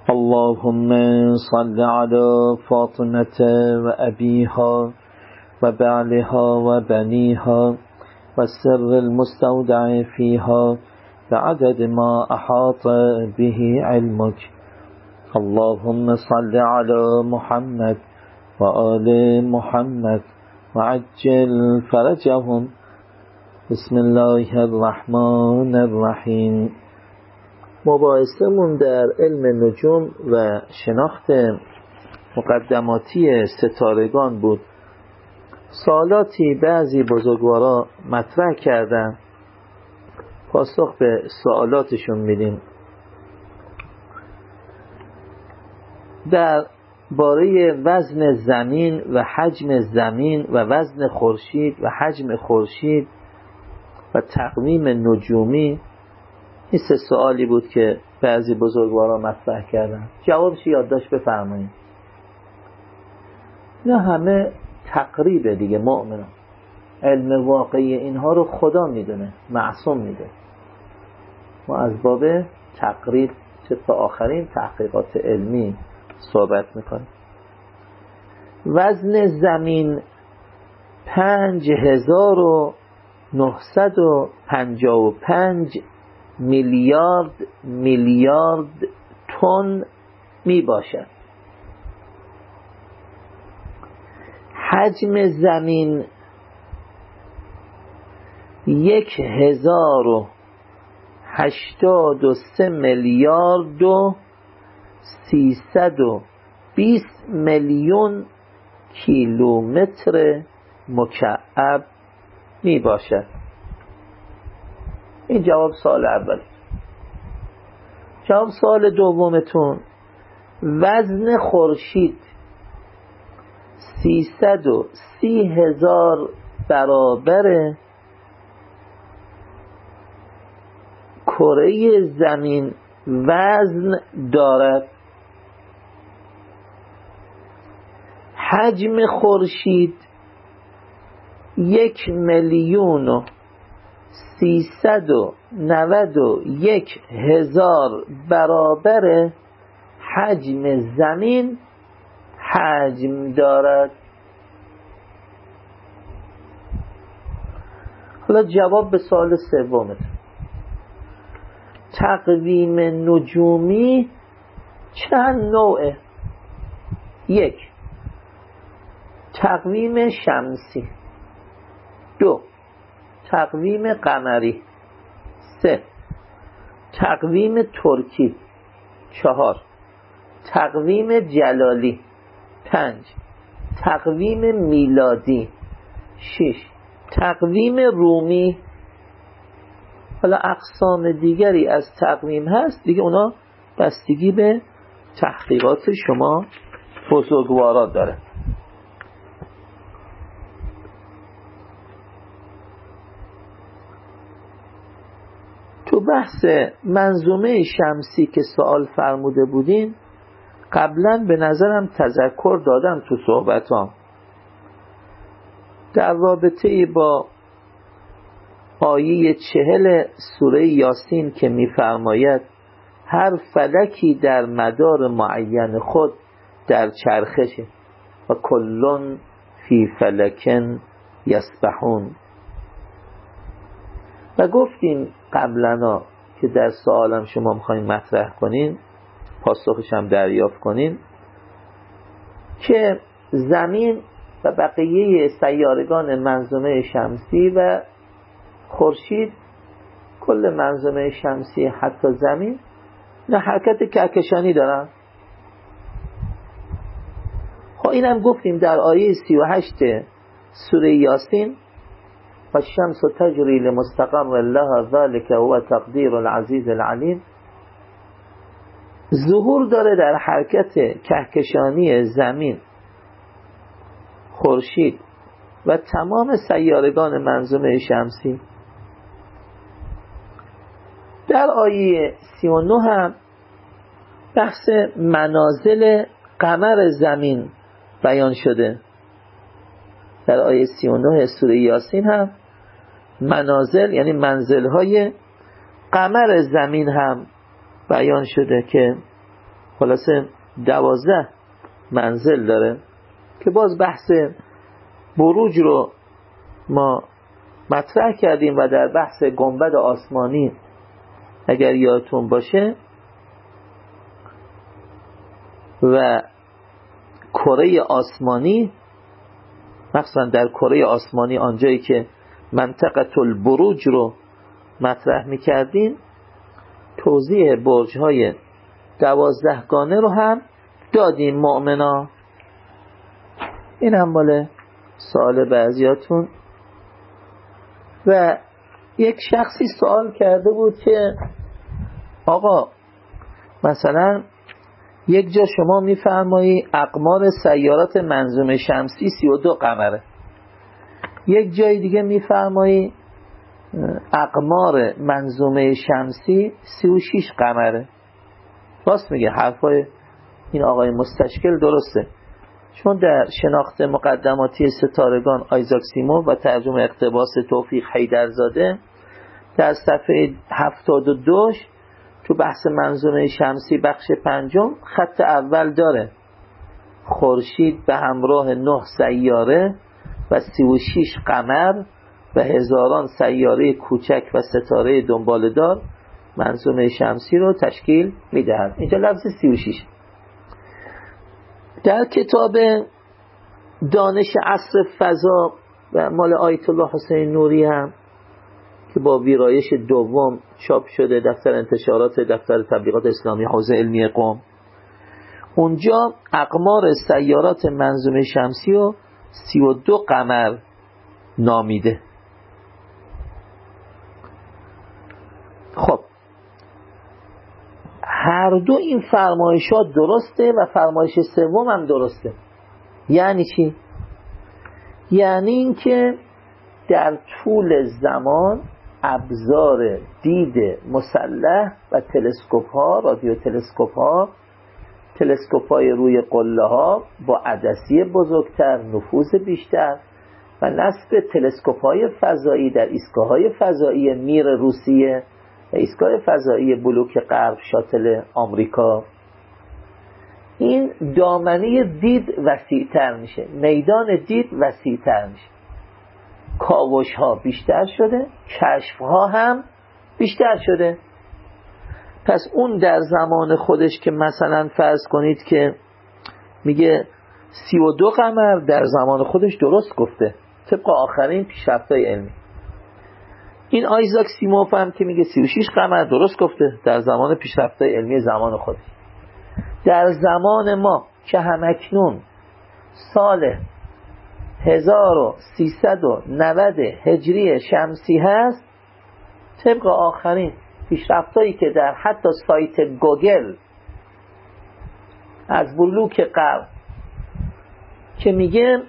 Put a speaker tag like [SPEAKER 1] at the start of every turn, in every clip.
[SPEAKER 1] اللهم صل على فاطمة وأبيها وبعلها وبنيها والسر المستودع فيها بعدد ما أحاط به علمك. اللهم صل على محمد وآل محمد وعجل فرجهم. بسم الله الرحمن الرحیم. مباحثمون در علم نجوم و شناخت مقدماتی ستارگان بود. سوالاتی بعضی بزرگوارا مطرح کردن، پاسخ به سوالاتشون میدیم. در باره وزن زمین و حجم زمین و وزن خورشید و حجم خورشید و تقویم نجومی، این سه سوالی بود که بعضی بزرگوارا مطرح کردن. جوابش یادداشت بفرمایید. نه همه تقریبه دیگه مؤمنان. علم واقعی اینها رو خدا میدونه، معصوم میدونه. ما از باب تقریب چه تا آخرین تحقیقات علمی صحبت میکنیم. وزن زمین 5955 میلیارد تن می باشد. حجم زمین 1083 میلیارد و 320 میلیون کیلومتر مکعب می باشد. این جواب سوال اول. جواب سوال دومتون، وزن خورشید 330,000 برابر کره زمین وزن دارد. حجم خورشید 1,391,000 برابر حجم زمین حجم دارد. حالا جواب به سوال سومت. تقویم نجومی چند نوعه؟ 1. تقویم شمسی. 2. تقویم قمری. 3. تقویم ترکی. 4. تقویم جلالی. 5. تقویم میلادی. 6. تقویم رومی. حالا اقسام دیگری از تقویم هست دیگه، اونا بستگی به تحقیقات شما بزرگوارا داره. تو بحث منظومه شمسی که سوال فرموده بودین، قبلا به نظرم تذکر دادم تو صحبتام در رابطه با آیه 40 سوره یاسین که می‌فرماید هر فلکی در مدار معین خود در چرخشه و کلون فی فلکن یسبحون. و گفتیم قبلنا که در سوالم شما میخواین مطرح کنین، پاسخش هم دریافت کنین، که زمین و بقیه سیارگان منظومه شمسی و خورشید، کل منظومه شمسی حتی زمین، نه حرکت کهکشانی دارن. خب اینم گفتیم در آیه 38 سوره یاسین، و الشمس تجری لمستقر لها ذلك هو تقدیر العزیز العلیم، ظهور داره در حرکت کهکشانی زمین، خورشید و تمام سیارگان منظومه شمسی. در آیه 39 هم بحث منازل قمر زمین بیان شده. در آیه 39 سوره یاسین هم منازل یعنی منزل‌های قمر زمین هم بیان شده که خلاصه 12 منزل داره که باز بحث بروج رو ما مطرح کردیم و در بحث گنبد آسمانی اگر یادتون باشه و کره آسمانی، مخصوصا در کره آسمانی آنجایی که منطقه البروج رو مطرح میکردیم، توضیح برج های 12 گانه رو هم دادیم مؤمنا. این هم مال سوال بعضیاتون. و یک شخصی سوال کرده بود که آقا مثلا یک جا شما میفرمایی اقمار سیارات منظومه شمسی 32 قمره، یک جای دیگه میفرمایی اقمار منظومه شمسی 36 قمره. راست میگه، حرفای این آقای مستشکل درسته، چون در شناخت مقدماتی ستارگان آیزاک سیمون و ترجمه اقتباس توفیق حیدرزاده در صفحه 72 تو بحث منظومه شمسی بخش 5 خط اول داره خورشید به همراه 9 سیاره و 36 قمر و هزاران سیاره کوچک و ستاره دنباله‌دار منظومه شمسی رو تشکیل میدهد. اینجا لفظ 36. در کتاب دانش عصر فضا و مال آیت الله حسین نوری هم که با ویرایش دوم چاپ شده، دفتر انتشارات دفتر تبلیغات اسلامی حوزه علمی قم، اونجا اقمار سیارات منظومه شمسی رو 32 قمر نامیده. خب هر دو این فرمایشات درسته و فرمایش سوم هم درسته. یعنی چی؟ یعنی این که در طول زمان ابزار دید مسلح و تلسکوپ ها، رادیو تلسکوپ ها، تلسکوپ های روی قله ها با عدسی بزرگتر، نفوذ بیشتر و نصب تلسکوپ های فضایی در ایستگاه های فضایی میر روسیه و ایستگاه فضایی بلوک غرب شاتل آمریکا، این دامنه دید وسیع‌تر میشه، میدان دید وسیع‌تر میشه، کاوش ها بیشتر شده، کشف ها هم بیشتر شده. پس اون در زمان خودش که مثلا فرض کنید که میگه 32 قمر، در زمان خودش درست گفته طبق آخرین پیشرفت‌های علمی. این آیزاک سیموف هم که میگه 36 قمر درست گفته در زمان پیشرفت‌های علمی زمان خودش. در زمان ما که همکنون سال 1390 هجری شمسی هست، طبق آخرین پیشرفتایی که در حتی سایت گوگل از بلوک غرب که میگه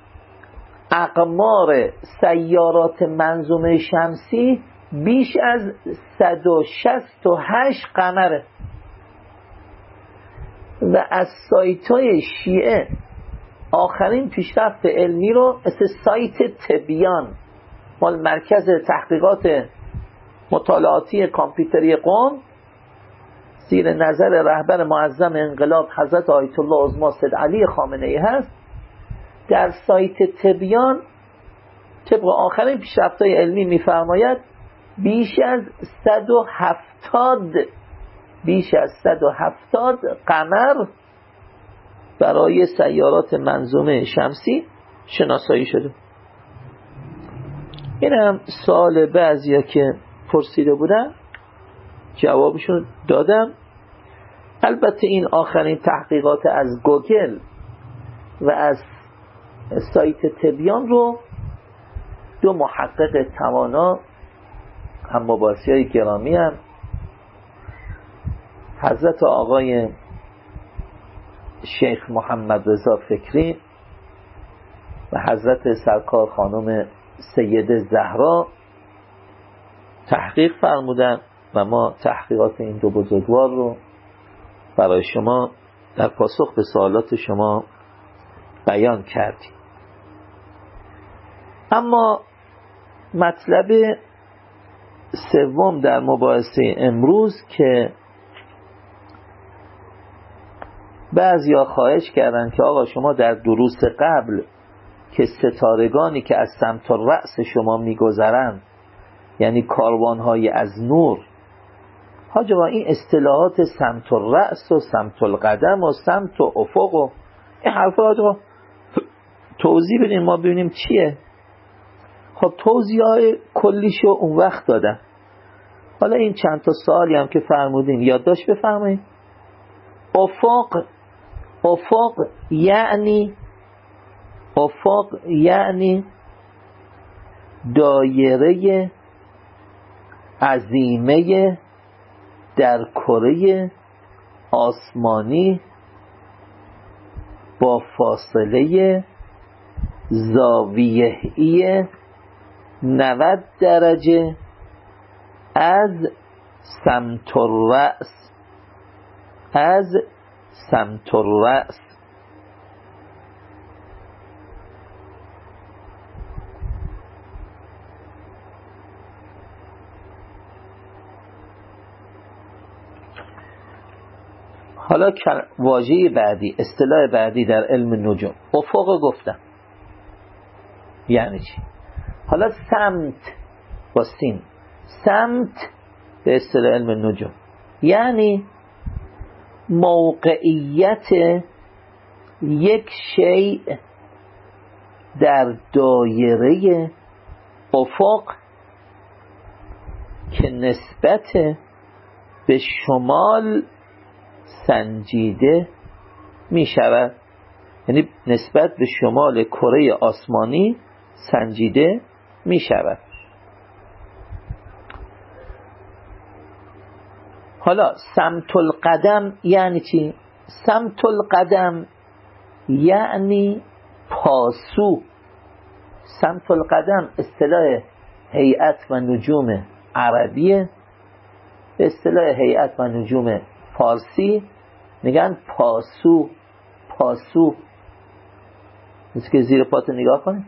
[SPEAKER 1] اقمار سیارات منظومه شمسی بیش از 168 قمره و از سایت‌های شیعه آخرین پیشرفت علمی رو مثل سایت تبیان مال مرکز تحقیقات مطالعاتی کامپیوتری قم زیر نظر رهبر معظم انقلاب حضرت آیت الله عظما سید علی خامنه‌ای هست، در سایت تبیان طبق آخرین پیشرفت‌های علمی می‌فرماید بیش از 170 قمر برای سیارات منظومه شمسی شناسایی شده. این هم سوال بعضیا که پرسیده بودن جوابشون دادم. البته این آخرین تحقیقات از گوگل و از سایت تبیان رو دو محقق توانا هم مباحثی‌های گرامی هم حضرت آقای شیخ محمد رضا فکری و حضرت سرکار خانم سیده زهرا تحقیق فرمودن و ما تحقیقات این دو بزرگوار رو برای شما در پاسخ به سوالات شما بیان کردیم. اما مطلب سوم در مباحثه امروز که بعضیا خواهش کردن که آقا شما در دروس قبل که ستارگانی که از سمت الرأس شما میگذرند، یعنی کاروانهای از نور، حاج آقا این اصطلاحات سمت الرأس و سمت القدم و سمت و افق و این حرفا حاج آقا توضیح بدین ما ببینیم چیه. خب توضیح های کلیشو اون وقت دادن. حالا این چند تا سوالی هم که فرمودین یادداشت بفرمایید. افق یعنی دایره عظیمه در کره آسمانی با فاصله زاویه‌ای 90 درجه از سمت الرأس. حالا واژه بعدی، اصطلاح بعدی در علم نجوم، افق گفتم یعنی چی؟ حالا سمت با سین، سمت به اصطلاح علم نجوم یعنی موقعیت یک شیء در دایره افق که نسبت به شمال سنجیده می شود، یعنی نسبت به شمال کره آسمانی سنجیده می شود. حالا سمت القدم یعنی چی؟ سمت القدم یعنی پاسو. سمت القدم اصطلاح هیئت و نجوم عربیه، به اصطلاح هیئت و نجوم فارسی میگن پاسو. مثل که زیر پات نگاه کنید.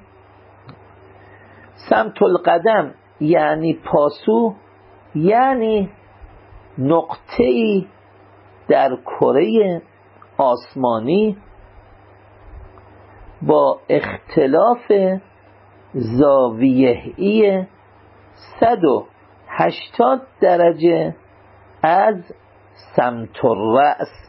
[SPEAKER 1] سمت القدم یعنی پاسو، یعنی نقطه‌ای در کره آسمانی با اختلاف زاویه‌ای 180 درجه از سمت الرأس.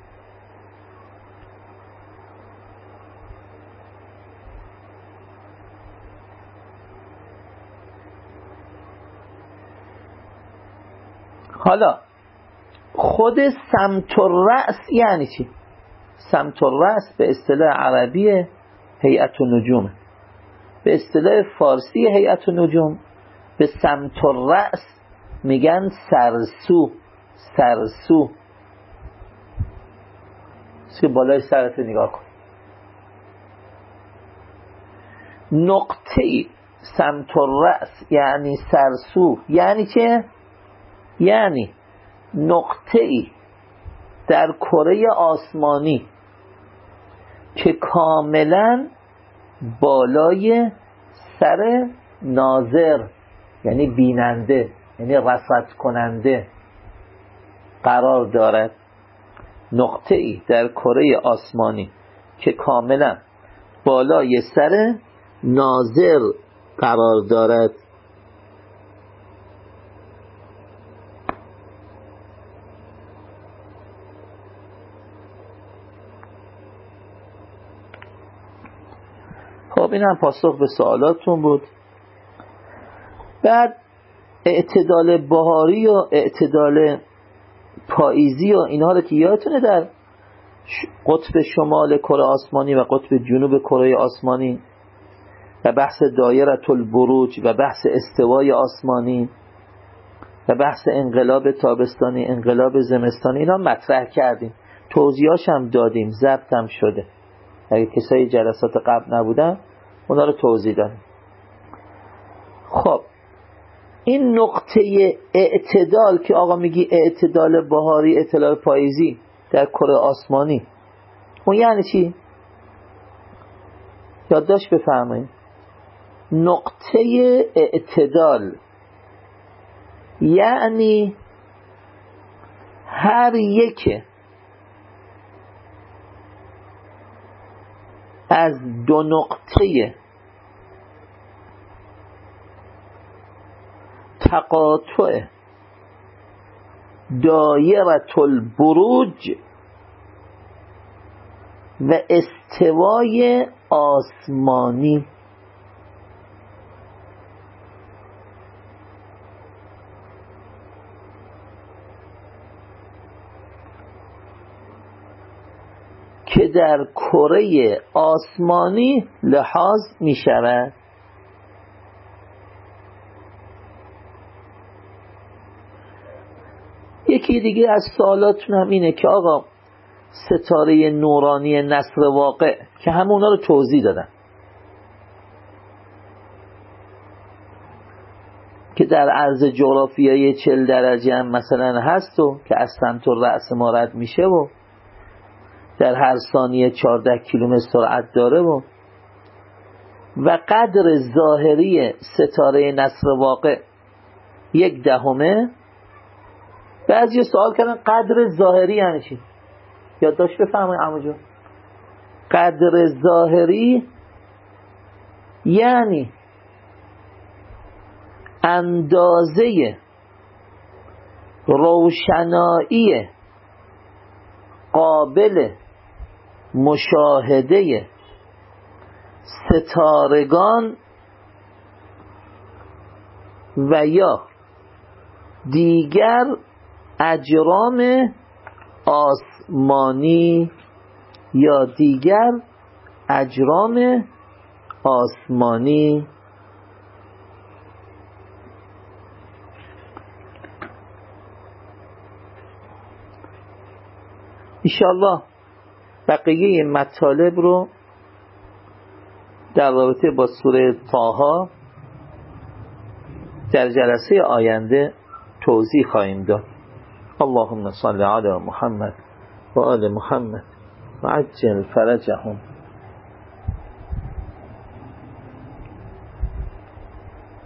[SPEAKER 1] حالا خود سمت الرأس یعنی چی؟ سمت الرأس به اصطلاح عربی هیئت النجوم، به اصطلاح فارسی هیئت النجوم به سمت الرأس میگن سرسو. که بالای سرت نگاه کن. نقطه سمت الرأس یعنی سرسو، یعنی چه؟ یعنی نقطه‌ای در کره آسمانی که کاملا بالای سر ناظر یعنی بیننده، یعنی رصد کننده قرار دارد. نقطه‌ای در کره آسمانی که کاملا بالای سر ناظر قرار دارد. خب این هم پاسخ به سوالاتون بود. بعد اعتدال بهاری و اعتدال پاییزی و اینها رو که یادتونه در قطب شمال کره آسمانی و قطب جنوب کره آسمانی و بحث دایره البروج و بحث استوای آسمانی و بحث انقلاب تابستانی، انقلاب زمستانی، اینا مطرح کردیم، توضیحاش هم دادیم، ضبط هم شده. اگه کسایی جلسات قبل نبودن اونا رو توضیح دادیم. خب این نقطه اعتدال که آقا میگی اعتدال بهاری، اعتدال پاییزی در کره آسمانی، اون یعنی چی؟ یادداشت بفرمایید. نقطه اعتدال یعنی هر یک از دو نقطه تقاطع دایره البروج و استوای آسمانی. که در کره آسمانی لحاظ می شود. یکی دیگه از سوالاتون هم اینه که آقا ستاره نورانی نصر واقع که همونا رو توضیح دادن که در عرض جغرافیایی 40 درجه هم مثلا هست و که از سمت رأس ما رد میشه و در هر ثانیه 14 کیلومتر سرعت داره و قدر ظاهری ستاره نصر واقع 1/10. بعضی سوال کردن قدر ظاهری یعنی چی؟ یادداشت بفرمایید عمو جون. قدر ظاهری یعنی اندازه روشنایی قابل مشاهده ستارگان و یا دیگر اجرام آسمانی انشاءالله بقیه مطالب رو در رابطه با سوره طه در جلسه آینده توضیح خواهیم داد. اللهم صل علی محمد و آل محمد و عجل فرجهم.